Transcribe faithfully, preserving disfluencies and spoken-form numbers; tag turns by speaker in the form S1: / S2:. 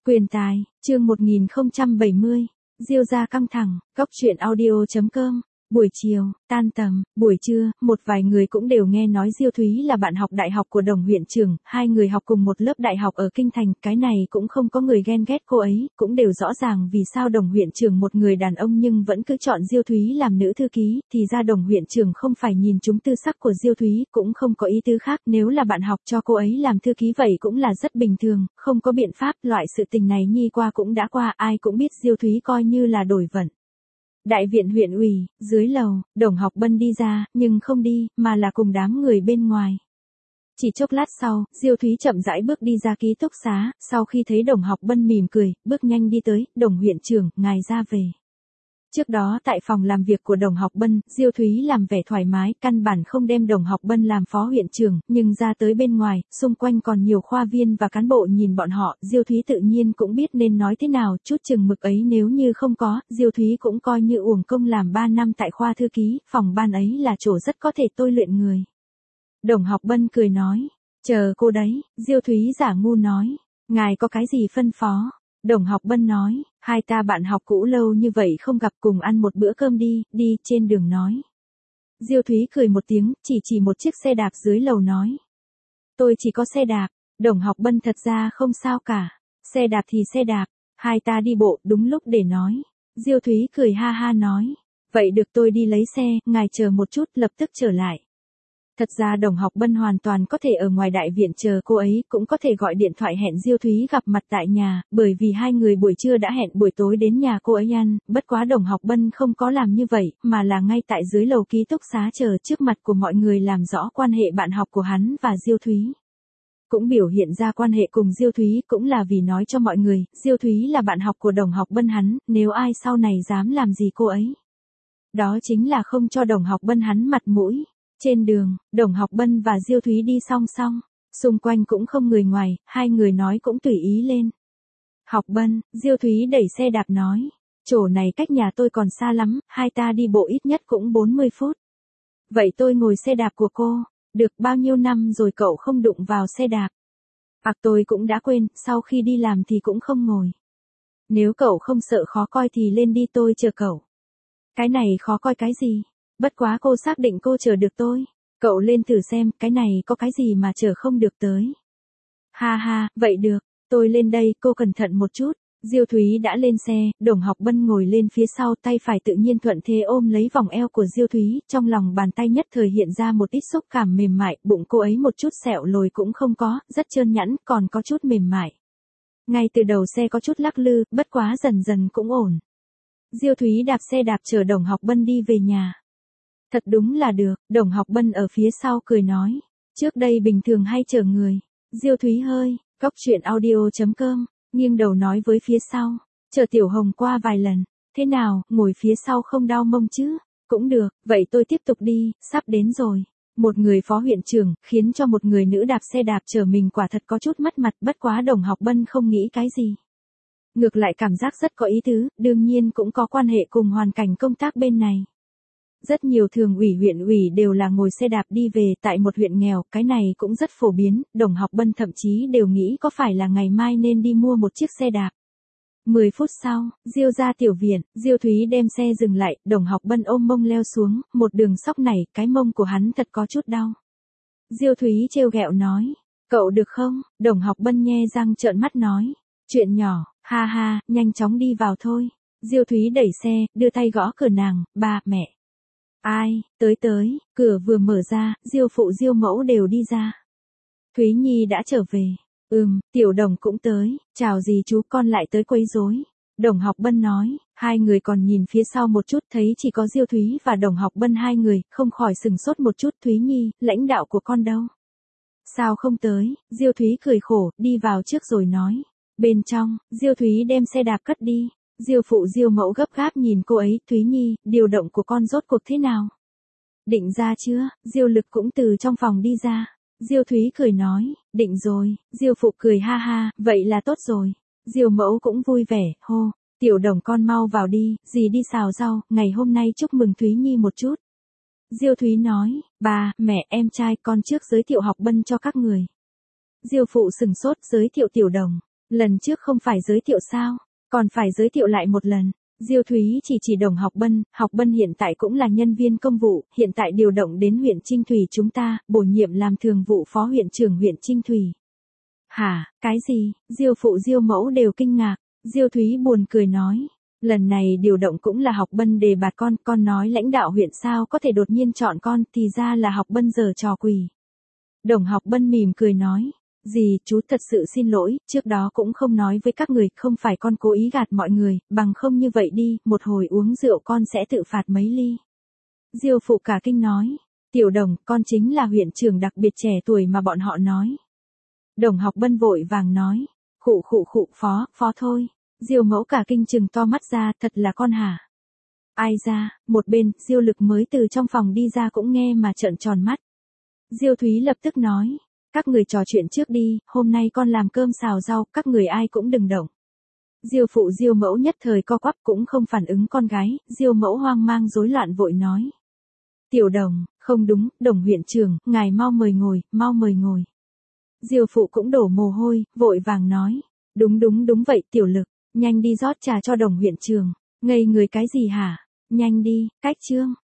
S1: Quyền tài, chương một nghìn không trăm bảy mươi, Diêu gia căng thẳng, góc truyện audio chấm com. Buổi chiều, tan tầm, buổi trưa, một vài người cũng đều nghe nói Diêu Thúy là bạn học đại học của Đồng huyện trưởng, hai người học cùng một lớp đại học ở Kinh Thành, cái này cũng không có người ghen ghét cô ấy, cũng đều rõ ràng vì sao Đồng huyện trưởng một người đàn ông nhưng vẫn cứ chọn Diêu Thúy làm nữ thư ký, thì ra Đồng huyện trưởng không phải nhìn trúng tư sắc của Diêu Thúy, cũng không có ý tứ khác, nếu là bạn học cho cô ấy làm thư ký vậy cũng là rất bình thường, không có biện pháp, loại sự tình này nhi qua cũng đã qua, ai cũng biết Diêu Thúy coi như là đổi vận. Đại viện huyện ủy, dưới lầu, Đồng Học Bân đi ra, nhưng không đi, mà là cùng đám người bên ngoài. Chỉ chốc lát sau, Diêu Thúy chậm rãi bước đi ra ký túc xá, sau khi thấy Đồng Học Bân mỉm cười, bước nhanh đi tới, Đồng huyện trưởng, ngài ra về. Trước đó tại phòng làm việc của Đồng Học Bân, Diêu Thúy làm vẻ thoải mái, căn bản không đem Đồng Học Bân làm phó huyện trưởng, nhưng ra tới bên ngoài, xung quanh còn nhiều khoa viên và cán bộ nhìn bọn họ, Diêu Thúy tự nhiên cũng biết nên nói thế nào, chút chừng mực ấy nếu như không có, Diêu Thúy cũng coi như uổng công làm ba năm tại khoa thư ký, phòng ban ấy là chỗ rất có thể tôi luyện người. Đồng Học Bân cười nói, chờ cô đấy, Diêu Thúy giả ngu nói, ngài có cái gì phân phó? Đồng Học Bân nói, hai ta bạn học cũ lâu như vậy không gặp, cùng ăn một bữa cơm đi, đi, trên đường nói. Diêu Thúy cười một tiếng, chỉ chỉ một chiếc xe đạp dưới lầu nói. Tôi chỉ có xe đạp. Đồng Học Bân thật ra không sao cả. Xe đạp thì xe đạp, hai ta đi bộ, đúng lúc để nói. Diêu Thúy cười ha ha nói. Vậy được, tôi đi lấy xe, ngài chờ một chút, lập tức trở lại. Thật ra Đồng Học Bân hoàn toàn có thể ở ngoài đại viện chờ cô ấy, cũng có thể gọi điện thoại hẹn Diêu Thúy gặp mặt tại nhà, bởi vì hai người buổi trưa đã hẹn buổi tối đến nhà cô ấy ăn, bất quá Đồng Học Bân không có làm như vậy, mà là ngay tại dưới lầu ký túc xá chờ trước mặt của mọi người làm rõ quan hệ bạn học của hắn và Diêu Thúy. Cũng biểu hiện ra quan hệ cùng Diêu Thúy cũng là vì nói cho mọi người, Diêu Thúy là bạn học của Đồng Học Bân hắn, nếu ai sau này dám làm gì cô ấy. Đó chính là không cho Đồng Học Bân hắn mặt mũi. Trên đường, Đồng Học Bân và Diêu Thúy đi song song, xung quanh cũng không người ngoài, hai người nói cũng tùy ý lên. Học Bân, Diêu Thúy đẩy xe đạp nói, chỗ này cách nhà tôi còn xa lắm, hai ta đi bộ ít nhất cũng bốn mươi phút. Vậy tôi ngồi xe đạp của cô, được bao nhiêu năm rồi cậu không đụng vào xe đạp? À tôi cũng đã quên, sau khi đi làm thì cũng không ngồi. Nếu cậu không sợ khó coi thì lên đi, tôi chờ cậu. Cái này khó coi cái gì? Bất quá cô xác định cô chờ được tôi. Cậu lên thử xem, cái này có cái gì mà chờ không được tới. Ha ha, vậy được, tôi lên đây, cô cẩn thận một chút. Diêu Thúy đã lên xe, Đồng Học Bân ngồi lên phía sau, tay phải tự nhiên thuận thế ôm lấy vòng eo của Diêu Thúy, trong lòng bàn tay nhất thời hiện ra một ít xúc cảm mềm mại, bụng cô ấy một chút sẹo lồi cũng không có, rất trơn nhẵn, còn có chút mềm mại. Ngay từ đầu xe có chút lắc lư, bất quá dần dần cũng ổn. Diêu Thúy đạp xe đạp chở Đồng Học Bân đi về nhà. Thật đúng là được, Đồng Học Bân ở phía sau cười nói. Trước đây bình thường hay chở người. Diêu Thúy hơi, góc truyện audio chấm com, nghiêng đầu nói với phía sau. Chở Tiểu Hồng qua vài lần. Thế nào, ngồi phía sau không đau mông chứ? Cũng được, vậy tôi tiếp tục đi, sắp đến rồi. Một người phó huyện trưởng, khiến cho một người nữ đạp xe đạp chở mình quả thật có chút mất mặt, bất quá Đồng Học Bân không nghĩ cái gì. Ngược lại cảm giác rất có ý tứ, đương nhiên cũng có quan hệ cùng hoàn cảnh công tác bên này. Rất nhiều thường ủy huyện ủy đều là ngồi xe đạp đi về tại một huyện nghèo, cái này cũng rất phổ biến, Đồng Học Bân thậm chí đều nghĩ có phải là ngày mai nên đi mua một chiếc xe đạp. mười phút sau, Diêu ra tiểu viện, Diêu Thúy đem xe dừng lại, Đồng Học Bân ôm mông leo xuống, một đường sóc này, cái mông của hắn thật có chút đau. Diêu Thúy trêu ghẹo nói, cậu được không? Đồng Học Bân nhe răng trợn mắt nói, chuyện nhỏ, ha ha, nhanh chóng đi vào thôi. Diêu Thúy đẩy xe, đưa tay gõ cửa nàng, ba, mẹ. Ai, tới tới, cửa vừa mở ra, Diêu phụ Diêu mẫu đều đi ra. Thúy Nhi đã trở về. Ừm, Tiểu Đồng cũng tới, chào dì chú, con lại tới quấy rối. Đồng Học Bân nói, hai người còn nhìn phía sau một chút thấy chỉ có Diêu Thúy và Đồng Học Bân hai người, không khỏi sừng sốt một chút. Thúy Nhi, lãnh đạo của con đâu? Sao không tới? Diêu Thúy cười khổ, đi vào trước rồi nói. Bên trong, Diêu Thúy đem xe đạp cất đi. Diêu phụ Diêu mẫu gấp gáp nhìn cô ấy, Thúy Nhi, điều động của con rốt cuộc thế nào? Định ra chưa? Diêu Lực cũng từ trong phòng đi ra. Diêu Thúy cười nói, định rồi. Diêu phụ cười ha ha, vậy là tốt rồi. Diêu mẫu cũng vui vẻ, hô, Tiểu Đồng con mau vào đi, dì đi xào rau, ngày hôm nay chúc mừng Thúy Nhi một chút. Diêu Thúy nói, bà, mẹ, em trai con trước giới thiệu Học Bân cho các người. Diêu phụ sừng sốt giới thiệu Tiểu Đồng. Lần trước không phải giới thiệu sao, còn phải giới thiệu lại một lần. Diêu Thúy chỉ chỉ Đồng Học Bân, Học Bân hiện tại cũng là nhân viên công vụ, hiện tại điều động đến huyện Trinh Thủy chúng ta, bổ nhiệm làm thường vụ phó huyện trưởng huyện Trinh Thủy. Hả, cái gì? Diêu phụ Diêu mẫu đều kinh ngạc, Diêu Thúy buồn cười nói. Lần này điều động cũng là Học Bân đề bạt con, con nói lãnh đạo huyện sao có thể đột nhiên chọn con, thì ra là Học Bân giở trò quỷ. Đồng Học Bân mỉm cười nói. Dì, chú thật sự xin lỗi, trước đó cũng không nói với các người, không phải con cố ý gạt mọi người, bằng không như vậy đi, một hồi uống rượu con sẽ tự phạt mấy ly. Diêu phụ cả kinh nói, Tiểu Đồng, con chính là huyện trưởng đặc biệt trẻ tuổi mà bọn họ nói. Đồng Học Bân vội vàng nói, khụ khụ khụ phó, phó thôi. Diêu mẫu cả kinh chừng to mắt ra, thật là con hả? Ai ra, một bên, Diêu Lực mới từ trong phòng đi ra cũng nghe mà trợn tròn mắt. Diêu Thúy lập tức nói. Các người trò chuyện trước đi, hôm nay con làm cơm xào rau, các người ai cũng đừng động. Diêu phụ Diêu mẫu nhất thời co quắp cũng không phản ứng con gái, Diêu mẫu hoang mang rối loạn vội nói. Tiểu Đồng, không đúng, Đồng huyện trưởng, ngài mau mời ngồi, mau mời ngồi. Diêu phụ cũng đổ mồ hôi, vội vàng nói. Đúng đúng đúng vậy Tiểu Lực, nhanh đi rót trà cho Đồng huyện trưởng. Ngây người cái gì hả? Nhanh đi, cách trương.